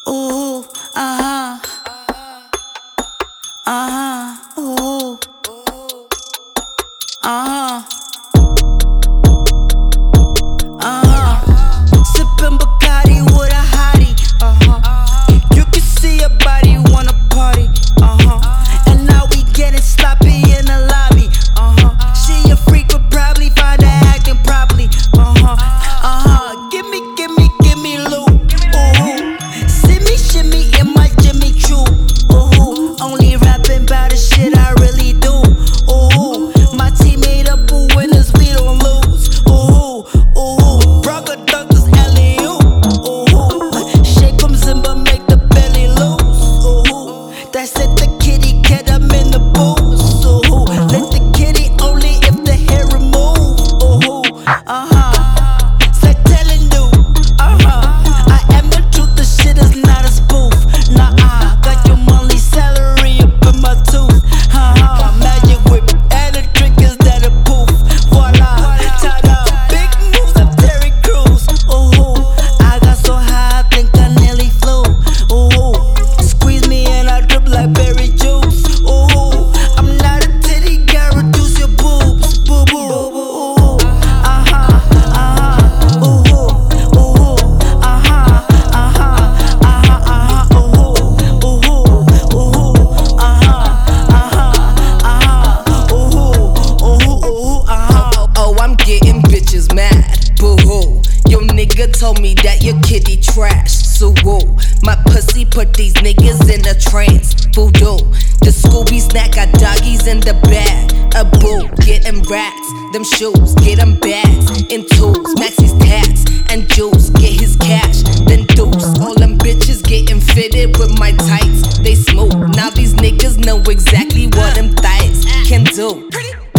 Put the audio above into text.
Ooh, ooh, sippin' Bacardi with a hottie, you can see your body wanna party, and now we getting sloppy in the lobby, she a freak but probably find her acting properly, give me loot, ooh, see me shimmy in my Jimmy Choo, ooh, only rapping about the shit I really do, ooh, my team made up for winners, we don't lose, ooh, Braga dunkers, alley-oop, ooh, shake 'em Zimba, make the belly loose, ooh, that's it, the kitty cat, I'm in the booth, ooh, let the kitty only if the hair remove, ooh, say telling you, I am the truth, the shit is not a spoof, nah, got your monthly salary up in my tooth, magic whip, and the trick is that a poof, voila, ta-da, big moves of Terry Crews, ooh, I got so high, I think I nearly flew, ooh, squeeze me and I drip like berry juice, ooh, I'm not a titty guy, reduce your boobs, boo-boo, ooh, Oh, I'm getting bitches mad, boo-hoo. Yo nigga told me that your kitty trash, so woo. My pussy put these niggas in a trance, voodoo. The Scooby snack got doggies in the bag, a boo. Getting racks, them shoes, get them bags, in tools. Maxie's tats and juice, get his cash, then deuce. All them bitches getting fitted with my tights, they smooth. Now these niggas know exactly what them thighs can do.